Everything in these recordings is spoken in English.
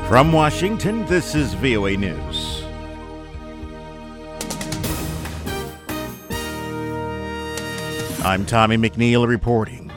From Washington, this is VOA News. I'm Tommy McNeil reporting.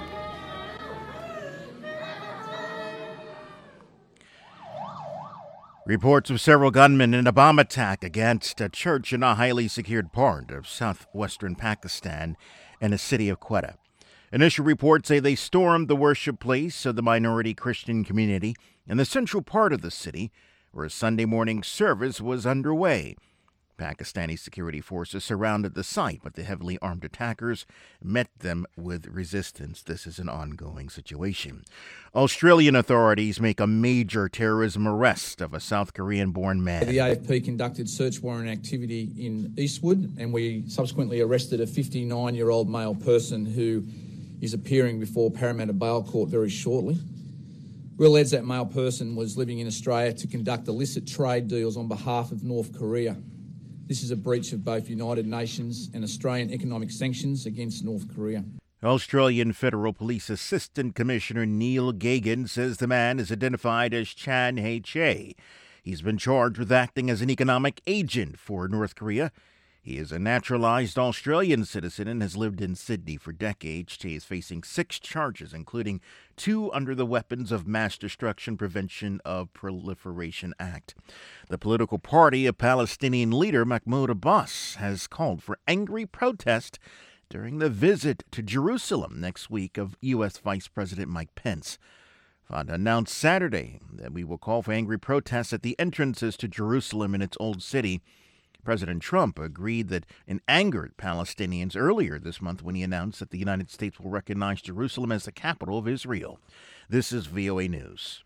Reports of several gunmen in a bomb attack against a church in a highly secured part of southwestern Pakistan and the city of Quetta. Initial reports say they stormed the worship place of the minority Christian community in the central part of the city, where a Sunday morning service was underway. Pakistani security forces surrounded the site, but the heavily armed attackers met them with resistance. This is an ongoing situation. Australian authorities make a major terrorism arrest of a South Korean-born man. The AFP conducted search warrant activity in Eastwood, and we subsequently arrested a 59-year-old male person who is appearing before Parramatta Bail Court very shortly. We're alleged that male person was living in Australia to conduct illicit trade deals on behalf of North Korea. This is a breach of both United Nations and Australian economic sanctions against North Korea. Australian Federal Police Assistant Commissioner Neil Gagan says the man is identified as Chan Hei-che. He's been charged with acting as an economic agent for North Korea. He is a naturalized Australian citizen and has lived in Sydney for decades. He is facing 6 charges, including 2 under the Weapons of Mass Destruction Prevention of Proliferation Act. The political party of Palestinian leader Mahmoud Abbas has called for angry protest during the visit to Jerusalem next week of U.S. Vice President Mike Pence. Fada announced Saturday that we will call for angry protests at the entrances to Jerusalem in its old city. President Trump agreed that and angered Palestinians earlier this month when he announced that the United States will recognize Jerusalem as the capital of Israel. This is VOA News.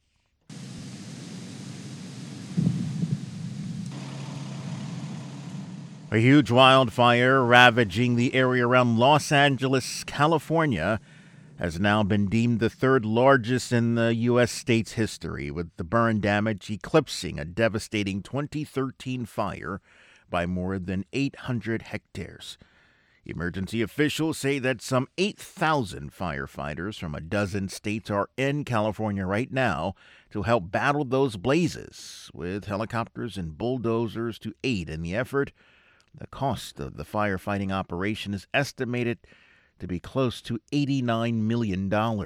A huge wildfire ravaging the area around Los Angeles, California, has now been deemed the 3rd largest in the U.S. state's history, with the burn damage eclipsing a devastating 2013 fire by more than 800 hectares. Emergency officials say that some 8,000 firefighters from a dozen states are in California right now to help battle those blazes, with helicopters and bulldozers to aid in the effort. The cost of the firefighting operation is estimated to be close to $89 million.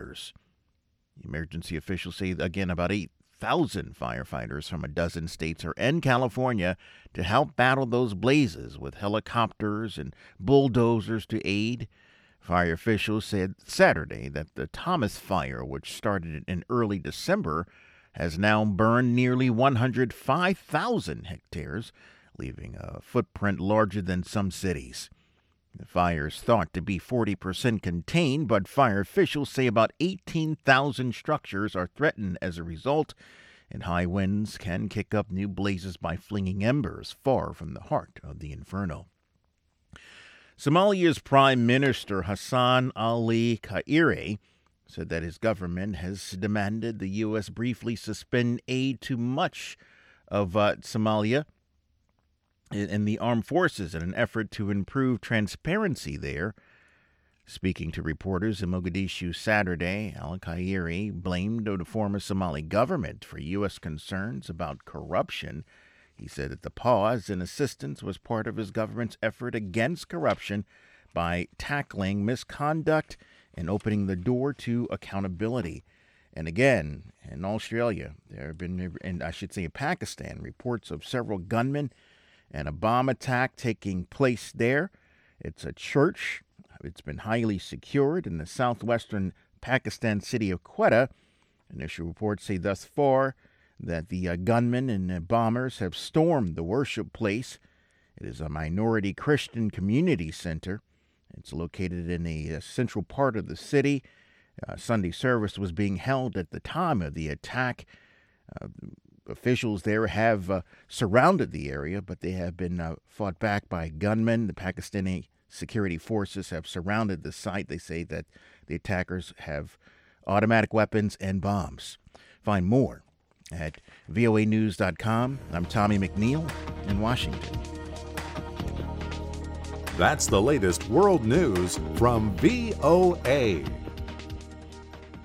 Emergency officials say, again, about 8,000 firefighters from a dozen states are in California to help battle those blazes with helicopters and bulldozers to aid. Fire officials said Saturday that the Thomas Fire, which started in early December, has now burned nearly 105,000 hectares, leaving a footprint larger than some cities. The fire is thought to be 40% contained, but fire officials say about 18,000 structures are threatened as a result, and high winds can kick up new blazes by flinging embers far from the heart of the inferno. Somalia's Prime Minister Hassan Ali Khaire said that his government has demanded the U.S. briefly suspend aid to much of Somalia in the armed forces in an effort to improve transparency there. Speaking to reporters in Mogadishu Saturday, al-Khairi blamed the former Somali government for U.S. concerns about corruption. He said that the pause in assistance was part of his government's effort against corruption by tackling misconduct and opening the door to accountability. And again, in Australia, there have been, and I should say in Pakistan, reports of several gunmen and a bomb attack taking place there. It's a church. It's been highly secured in the southwestern Pakistan city of Quetta. Initial reports say thus far that the gunmen and bombers have stormed the worship place. It is a minority Christian community center. It's located in a central part of the city. Sunday service was being held at the time of the attack. Officials there have surrounded the area, but they have been fought back by gunmen. The Pakistani security forces have surrounded the site. They say that the attackers have automatic weapons and bombs. Find more at voanews.com. I'm Tommy McNeil in Washington. That's the latest world news from VOA.